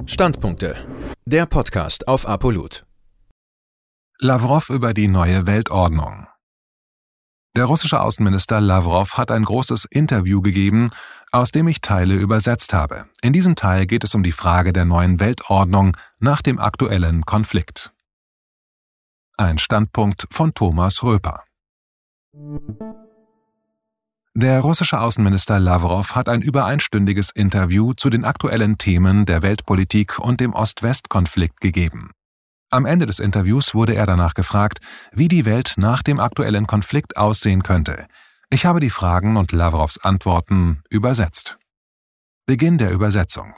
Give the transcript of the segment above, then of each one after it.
Standpunkte. Der Podcast auf Apolut. Lawrow über die neue Weltordnung. Der russische Außenminister Lawrow hat ein großes Interview gegeben, aus dem ich Teile übersetzt habe. In diesem Teil geht es um die Frage der neuen Weltordnung nach dem aktuellen Konflikt. Ein Standpunkt von Thomas Röper. Der russische Außenminister Lawrow hat ein über einstündiges Interview zu den aktuellen Themen der Weltpolitik und dem Ost-West-Konflikt gegeben. Am Ende des Interviews wurde er danach gefragt, wie die Welt nach dem aktuellen Konflikt aussehen könnte. Ich habe die Fragen und Lawrows Antworten übersetzt. Beginn der Übersetzung.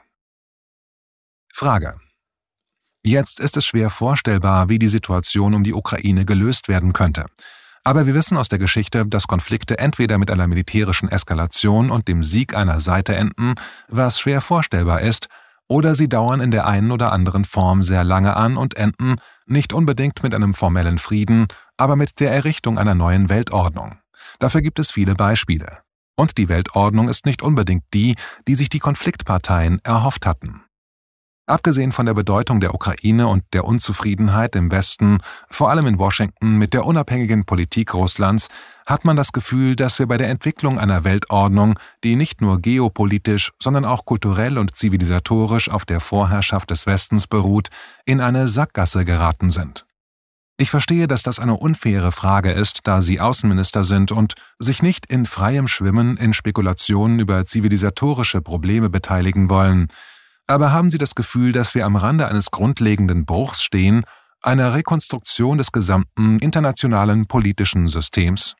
Frage: Jetzt ist es schwer vorstellbar, wie die Situation um die Ukraine gelöst werden könnte. Aber wir wissen aus der Geschichte, dass Konflikte entweder mit einer militärischen Eskalation und dem Sieg einer Seite enden, was schwer vorstellbar ist, oder sie dauern in der einen oder anderen Form sehr lange an und enden nicht unbedingt mit einem formellen Frieden, aber mit der Errichtung einer neuen Weltordnung. Dafür gibt es viele Beispiele. Und die Weltordnung ist nicht unbedingt die, die sich die Konfliktparteien erhofft hatten. Abgesehen von der Bedeutung der Ukraine und der Unzufriedenheit im Westen, vor allem in Washington, mit der unabhängigen Politik Russlands, hat man das Gefühl, dass wir bei der Entwicklung einer Weltordnung, die nicht nur geopolitisch, sondern auch kulturell und zivilisatorisch auf der Vorherrschaft des Westens beruht, in eine Sackgasse geraten sind. Ich verstehe, dass das eine unfaire Frage ist, da Sie Außenminister sind und sich nicht in freiem Schwimmen in Spekulationen über zivilisatorische Probleme beteiligen wollen. Aber haben Sie das Gefühl, dass wir am Rande eines grundlegenden Bruchs stehen, einer Rekonstruktion des gesamten internationalen politischen Systems?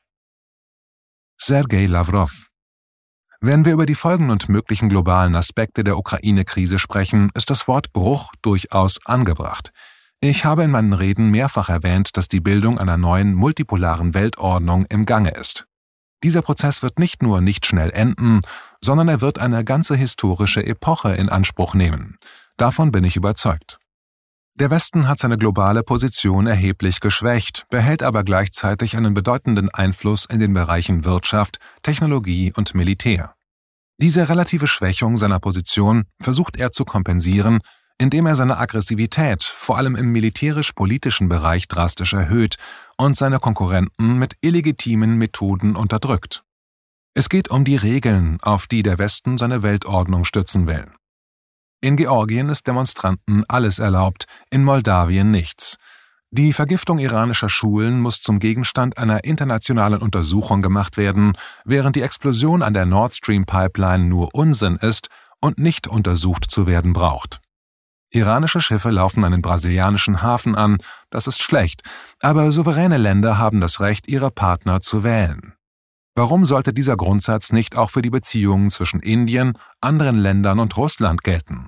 Sergei Lawrow. Wenn wir über die Folgen und möglichen globalen Aspekte der Ukraine-Krise sprechen, ist das Wort Bruch durchaus angebracht. Ich habe in meinen Reden mehrfach erwähnt, dass die Bildung einer neuen multipolaren Weltordnung im Gange ist. Dieser Prozess wird nicht nur nicht schnell enden, sondern er wird eine ganze historische Epoche in Anspruch nehmen. Davon bin ich überzeugt. Der Westen hat seine globale Position erheblich geschwächt, behält aber gleichzeitig einen bedeutenden Einfluss in den Bereichen Wirtschaft, Technologie und Militär. Diese relative Schwächung seiner Position versucht er zu kompensieren, indem er seine Aggressivität vor allem im militärisch-politischen Bereich drastisch erhöht und seine Konkurrenten mit illegitimen Methoden unterdrückt. Es geht um die Regeln, auf die der Westen seine Weltordnung stützen will. In Georgien ist Demonstranten alles erlaubt, in Moldawien nichts. Die Vergiftung iranischer Schulen muss zum Gegenstand einer internationalen Untersuchung gemacht werden, während die Explosion an der Nord Stream Pipeline nur Unsinn ist und nicht untersucht zu werden braucht. Iranische Schiffe laufen einen brasilianischen Hafen an, das ist schlecht, aber souveräne Länder haben das Recht, ihre Partner zu wählen. Warum sollte dieser Grundsatz nicht auch für die Beziehungen zwischen Indien, anderen Ländern und Russland gelten?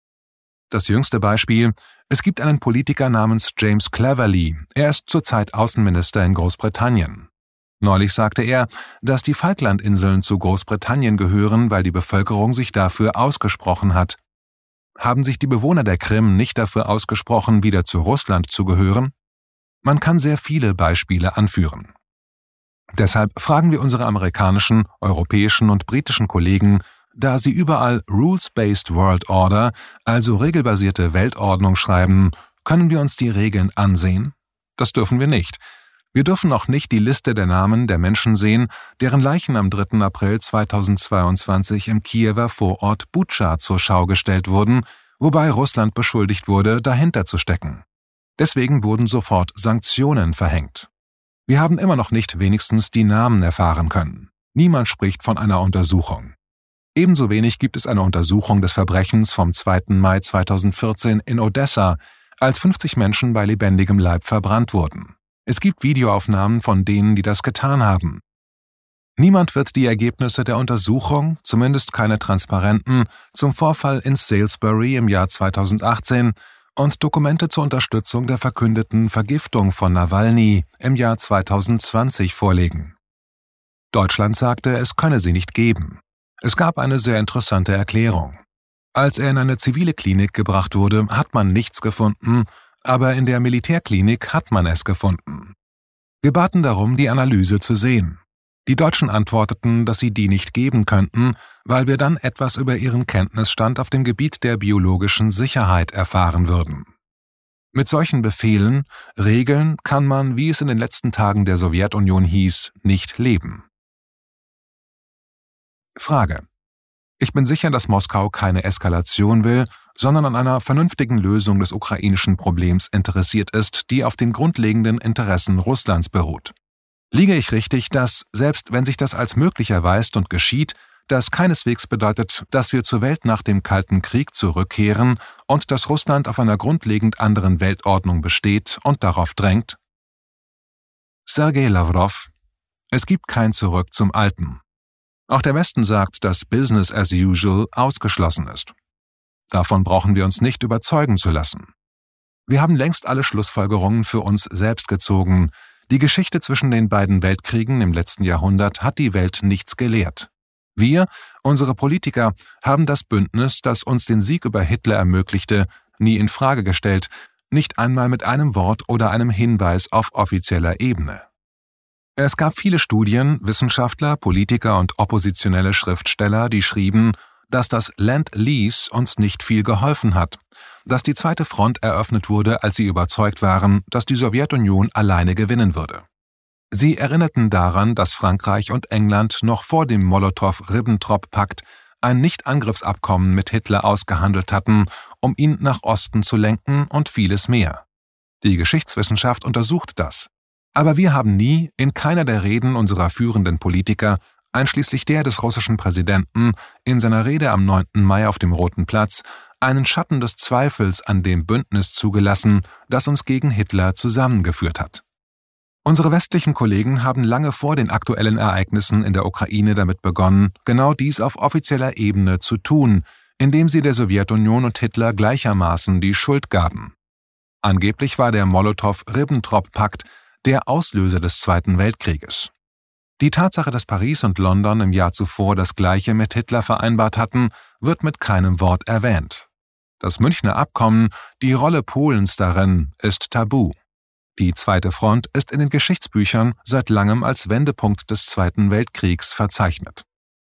Das jüngste Beispiel: Es gibt einen Politiker namens James Cleverly, er ist zurzeit Außenminister in Großbritannien. Neulich sagte er, dass die Falklandinseln zu Großbritannien gehören, weil die Bevölkerung sich dafür ausgesprochen hat. Haben sich die Bewohner der Krim nicht dafür ausgesprochen, wieder zu Russland zu gehören? Man kann sehr viele Beispiele anführen. Deshalb fragen wir unsere amerikanischen, europäischen und britischen Kollegen, da sie überall Rules-Based World Order, also regelbasierte Weltordnung schreiben, können wir uns die Regeln ansehen? Das dürfen wir nicht. Wir dürfen auch nicht die Liste der Namen der Menschen sehen, deren Leichen am 3. April 2022 im Kiewer Vorort Butscha zur Schau gestellt wurden, wobei Russland beschuldigt wurde, dahinter zu stecken. Deswegen wurden sofort Sanktionen verhängt. Wir haben immer noch nicht wenigstens die Namen erfahren können. Niemand spricht von einer Untersuchung. Ebenso wenig gibt es eine Untersuchung des Verbrechens vom 2. Mai 2014 in Odessa, als 50 Menschen bei lebendigem Leib verbrannt wurden. Es gibt Videoaufnahmen von denen, die das getan haben. Niemand wird die Ergebnisse der Untersuchung, zumindest keine transparenten, zum Vorfall in Salisbury im Jahr 2018 und Dokumente zur Unterstützung der verkündeten Vergiftung von Nawalny im Jahr 2020 vorlegen. Deutschland sagte, es könne sie nicht geben. Es gab eine sehr interessante Erklärung. Als er in eine zivile Klinik gebracht wurde, hat man nichts gefunden, aber in der Militärklinik hat man es gefunden. Wir baten darum, die Analyse zu sehen. Die Deutschen antworteten, dass sie die nicht geben könnten, weil wir dann etwas über ihren Kenntnisstand auf dem Gebiet der biologischen Sicherheit erfahren würden. Mit solchen Befehlen, Regeln kann man, wie es in den letzten Tagen der Sowjetunion hieß, nicht leben. Frage: Ich bin sicher, dass Moskau keine Eskalation will, sondern an einer vernünftigen Lösung des ukrainischen Problems interessiert ist, die auf den grundlegenden Interessen Russlands beruht. Liege ich richtig, dass, selbst wenn sich das als möglich erweist und geschieht, das keineswegs bedeutet, dass wir zur Welt nach dem Kalten Krieg zurückkehren und dass Russland auf einer grundlegend anderen Weltordnung besteht und darauf drängt? Sergei Lavrov: Es gibt kein Zurück zum Alten. Auch der Westen sagt, dass Business as usual ausgeschlossen ist. Davon brauchen wir uns nicht überzeugen zu lassen. Wir haben längst alle Schlussfolgerungen für uns selbst gezogen. Die Geschichte zwischen den beiden Weltkriegen im letzten Jahrhundert hat die Welt nichts gelehrt. Wir, unsere Politiker, haben das Bündnis, das uns den Sieg über Hitler ermöglichte, nie in Frage gestellt, nicht einmal mit einem Wort oder einem Hinweis auf offizieller Ebene. Es gab viele Studien, Wissenschaftler, Politiker und oppositionelle Schriftsteller, die schrieben, dass das Lend-Lease uns nicht viel geholfen hat, dass die zweite Front eröffnet wurde, als sie überzeugt waren, dass die Sowjetunion alleine gewinnen würde. Sie erinnerten daran, dass Frankreich und England noch vor dem Molotow-Ribbentrop-Pakt ein Nichtangriffsabkommen mit Hitler ausgehandelt hatten, um ihn nach Osten zu lenken und vieles mehr. Die Geschichtswissenschaft untersucht das. Aber wir haben nie, in keiner der Reden unserer führenden Politiker, einschließlich der des russischen Präsidenten, in seiner Rede am 9. Mai auf dem Roten Platz, einen Schatten des Zweifels an dem Bündnis zugelassen, das uns gegen Hitler zusammengeführt hat. Unsere westlichen Kollegen haben lange vor den aktuellen Ereignissen in der Ukraine damit begonnen, genau dies auf offizieller Ebene zu tun, indem sie der Sowjetunion und Hitler gleichermaßen die Schuld gaben. Angeblich war der Molotow-Ribbentrop-Pakt der Auslöser des Zweiten Weltkrieges. Die Tatsache, dass Paris und London im Jahr zuvor das Gleiche mit Hitler vereinbart hatten, wird mit keinem Wort erwähnt. Das Münchner Abkommen, die Rolle Polens darin, ist tabu. Die Zweite Front ist in den Geschichtsbüchern seit langem als Wendepunkt des Zweiten Weltkriegs verzeichnet.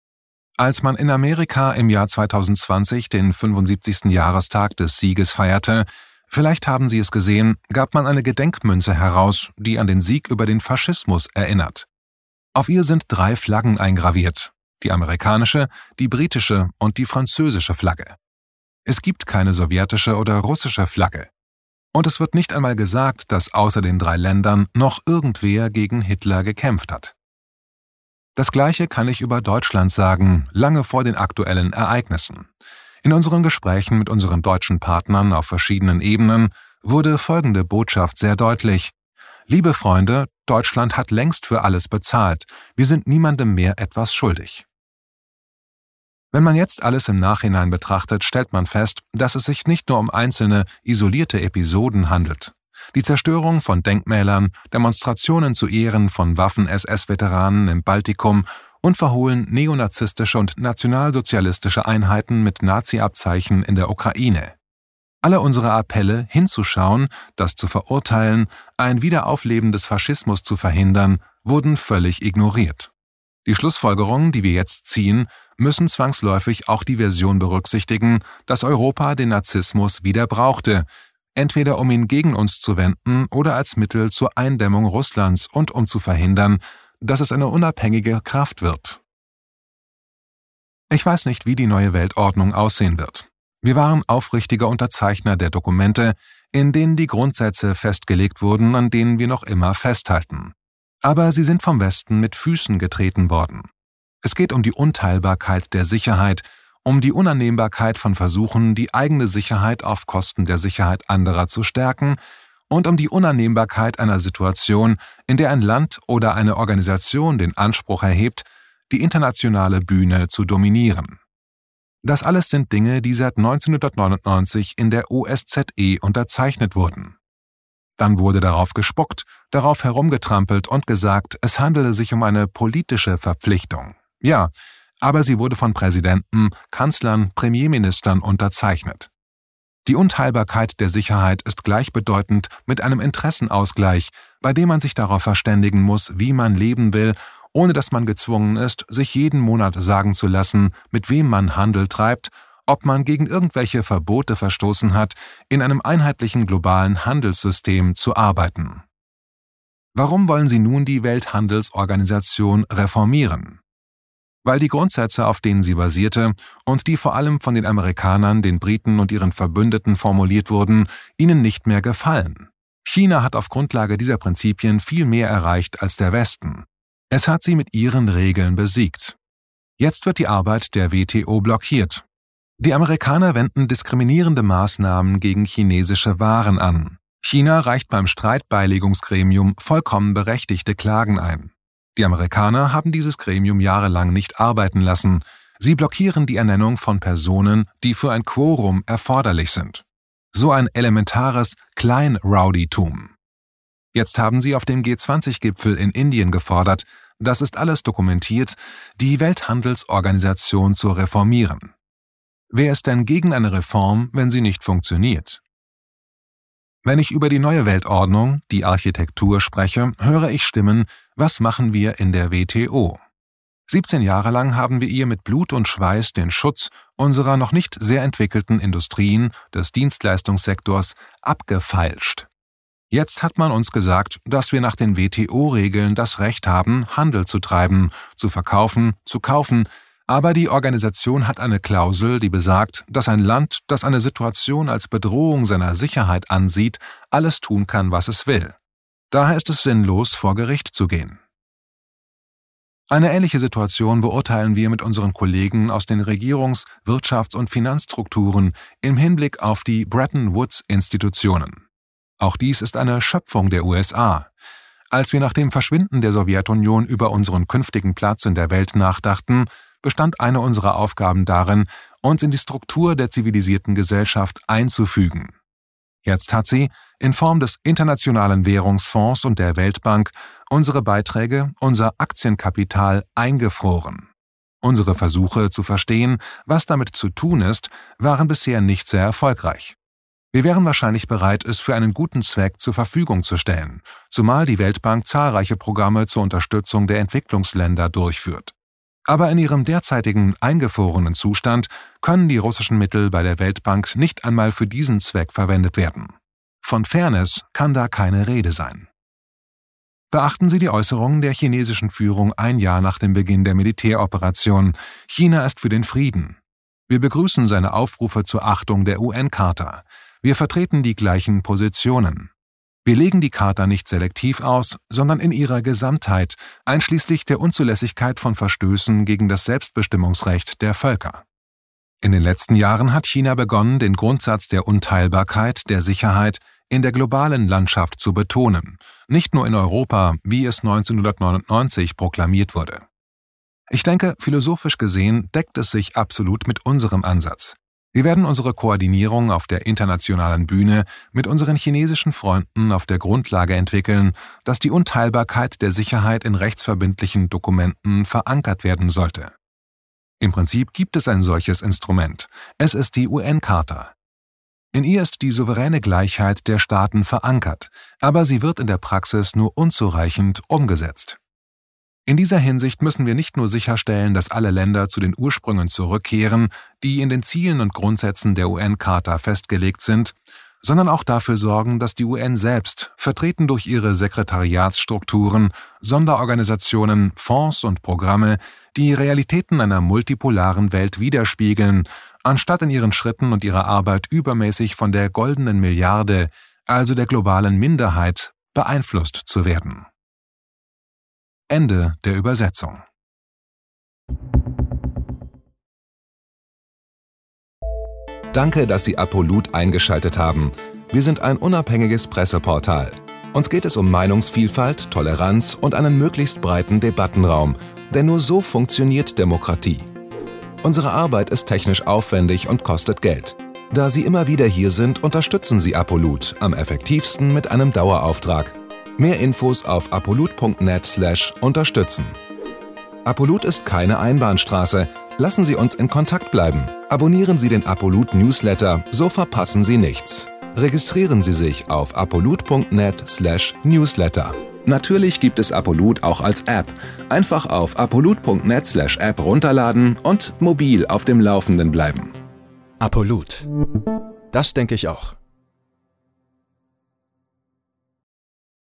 Als man in Amerika im Jahr 2020 den 75. Jahrestag des Sieges feierte, vielleicht haben Sie es gesehen, gab man eine Gedenkmünze heraus, die an den Sieg über den Faschismus erinnert. Auf ihr sind 3 Flaggen eingraviert, die amerikanische, die britische und die französische Flagge. Es gibt keine sowjetische oder russische Flagge. Und es wird nicht einmal gesagt, dass außer den 3 Ländern noch irgendwer gegen Hitler gekämpft hat. Das Gleiche kann ich über Deutschland sagen, lange vor den aktuellen Ereignissen. In unseren Gesprächen mit unseren deutschen Partnern auf verschiedenen Ebenen wurde folgende Botschaft sehr deutlich: Liebe Freunde, Deutschland hat längst für alles bezahlt. Wir sind niemandem mehr etwas schuldig. Wenn man jetzt alles im Nachhinein betrachtet, stellt man fest, dass es sich nicht nur um einzelne, isolierte Episoden handelt. Die Zerstörung von Denkmälern, Demonstrationen zu Ehren von Waffen-SS-Veteranen im Baltikum und verhohlen neonazistische und nationalsozialistische Einheiten mit Nazi-Abzeichen in der Ukraine. Alle unsere Appelle, hinzuschauen, das zu verurteilen, ein Wiederaufleben des Faschismus zu verhindern, wurden völlig ignoriert. Die Schlussfolgerungen, die wir jetzt ziehen, müssen zwangsläufig auch die Version berücksichtigen, dass Europa den Narzissmus wieder brauchte, entweder um ihn gegen uns zu wenden oder als Mittel zur Eindämmung Russlands und um zu verhindern, dass es eine unabhängige Kraft wird. Ich weiß nicht, wie die neue Weltordnung aussehen wird. Wir waren aufrichtige Unterzeichner der Dokumente, in denen die Grundsätze festgelegt wurden, an denen wir noch immer festhalten. Aber sie sind vom Westen mit Füßen getreten worden. Es geht um die Unteilbarkeit der Sicherheit, um die Unannehmbarkeit von Versuchen, die eigene Sicherheit auf Kosten der Sicherheit anderer zu stärken und um die Unannehmbarkeit einer Situation, in der ein Land oder eine Organisation den Anspruch erhebt, die internationale Bühne zu dominieren. Das alles sind Dinge, die seit 1999 in der OSZE unterzeichnet wurden. Dann wurde darauf gespuckt, darauf herumgetrampelt und gesagt, es handele sich um eine politische Verpflichtung. Ja, aber sie wurde von Präsidenten, Kanzlern, Premierministern unterzeichnet. Die Unteilbarkeit der Sicherheit ist gleichbedeutend mit einem Interessenausgleich, bei dem man sich darauf verständigen muss, wie man leben will ohne dass man gezwungen ist, sich jeden Monat sagen zu lassen, mit wem man Handel treibt, ob man gegen irgendwelche Verbote verstoßen hat, in einem einheitlichen globalen Handelssystem zu arbeiten. Warum wollen sie nun die Welthandelsorganisation reformieren? Weil die Grundsätze, auf denen sie basierte und die vor allem von den Amerikanern, den Briten und ihren Verbündeten formuliert wurden, ihnen nicht mehr gefallen. China hat auf Grundlage dieser Prinzipien viel mehr erreicht als der Westen. Es hat sie mit ihren Regeln besiegt. Jetzt wird die Arbeit der WTO blockiert. Die Amerikaner wenden diskriminierende Maßnahmen gegen chinesische Waren an. China reicht beim Streitbeilegungsgremium vollkommen berechtigte Klagen ein. Die Amerikaner haben dieses Gremium jahrelang nicht arbeiten lassen. Sie blockieren die Ernennung von Personen, die für ein Quorum erforderlich sind. So ein elementares Klein-Rowdytum. Jetzt haben sie auf dem G20-Gipfel in Indien gefordert, das ist alles dokumentiert, die Welthandelsorganisation zu reformieren. Wer ist denn gegen eine Reform, wenn sie nicht funktioniert? Wenn ich über die neue Weltordnung, die Architektur spreche, höre ich Stimmen, was machen wir in der WTO? 17 Jahre lang haben wir ihr mit Blut und Schweiß den Schutz unserer noch nicht sehr entwickelten Industrien des Dienstleistungssektors abgefeilscht. Jetzt hat man uns gesagt, dass wir nach den WTO-Regeln das Recht haben, Handel zu treiben, zu verkaufen, zu kaufen, aber die Organisation hat eine Klausel, die besagt, dass ein Land, das eine Situation als Bedrohung seiner Sicherheit ansieht, alles tun kann, was es will. Daher ist es sinnlos, vor Gericht zu gehen. Eine ähnliche Situation beurteilen wir mit unseren Kollegen aus den Regierungs-, Wirtschafts- und Finanzstrukturen im Hinblick auf die Bretton-Woods-Institutionen. Auch dies ist eine Schöpfung der USA. Als wir nach dem Verschwinden der Sowjetunion über unseren künftigen Platz in der Welt nachdachten, bestand eine unserer Aufgaben darin, uns in die Struktur der zivilisierten Gesellschaft einzufügen. Jetzt hat sie, in Form des Internationalen Währungsfonds und der Weltbank, unsere Beiträge, unser Aktienkapital eingefroren. Unsere Versuche zu verstehen, was damit zu tun ist, waren bisher nicht sehr erfolgreich. Wir wären wahrscheinlich bereit, es für einen guten Zweck zur Verfügung zu stellen, zumal die Weltbank zahlreiche Programme zur Unterstützung der Entwicklungsländer durchführt. Aber in ihrem derzeitigen eingefrorenen Zustand können die russischen Mittel bei der Weltbank nicht einmal für diesen Zweck verwendet werden. Von Fairness kann da keine Rede sein. Beachten Sie die Äußerungen der chinesischen Führung ein Jahr nach dem Beginn der Militäroperation. China ist für den Frieden. Wir begrüßen seine Aufrufe zur Achtung der UN-Charta. Wir vertreten die gleichen Positionen. Wir legen die Charta nicht selektiv aus, sondern in ihrer Gesamtheit, einschließlich der Unzulässigkeit von Verstößen gegen das Selbstbestimmungsrecht der Völker. In den letzten Jahren hat China begonnen, den Grundsatz der Unteilbarkeit, der Sicherheit in der globalen Landschaft zu betonen, nicht nur in Europa, wie es 1999 proklamiert wurde. Ich denke, philosophisch gesehen deckt es sich absolut mit unserem Ansatz. Wir werden unsere Koordinierung auf der internationalen Bühne mit unseren chinesischen Freunden auf der Grundlage entwickeln, dass die Unteilbarkeit der Sicherheit in rechtsverbindlichen Dokumenten verankert werden sollte. Im Prinzip gibt es ein solches Instrument. Es ist die UN-Charta. In ihr ist die souveräne Gleichheit der Staaten verankert, aber sie wird in der Praxis nur unzureichend umgesetzt. In dieser Hinsicht müssen wir nicht nur sicherstellen, dass alle Länder zu den Ursprüngen zurückkehren, die in den Zielen und Grundsätzen der UN-Charta festgelegt sind, sondern auch dafür sorgen, dass die UN selbst, vertreten durch ihre Sekretariatsstrukturen, Sonderorganisationen, Fonds und Programme, die Realitäten einer multipolaren Welt widerspiegeln, anstatt in ihren Schritten und ihrer Arbeit übermäßig von der goldenen Milliarde, also der globalen Minderheit, beeinflusst zu werden. Ende der Übersetzung. Danke, dass Sie Apolut eingeschaltet haben. Wir sind ein unabhängiges Presseportal. Uns geht es um Meinungsvielfalt, Toleranz und einen möglichst breiten Debattenraum, denn nur so funktioniert Demokratie. Unsere Arbeit ist technisch aufwendig und kostet Geld. Da Sie immer wieder hier sind, unterstützen Sie Apolut am effektivsten mit einem Dauerauftrag. Mehr Infos auf apolut.net/unterstützen. Apolut ist keine Einbahnstraße. Lassen Sie uns in Kontakt bleiben. Abonnieren Sie den Apolut Newsletter, so verpassen Sie nichts. Registrieren Sie sich auf apollut.net/newsletter. Natürlich gibt es Apollut auch als App. Einfach auf apollut.net/app runterladen und mobil auf dem Laufenden bleiben. Apollut. Das denke ich auch.